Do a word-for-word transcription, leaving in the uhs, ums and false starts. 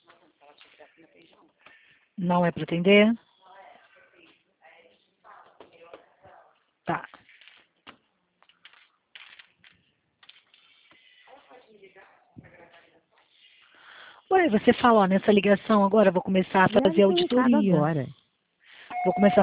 Não é para atender? Tá. Ué, você fala, ó, nessa ligação agora eu vou começar a Grave fazer seu recado auditoria. agora. Vou começar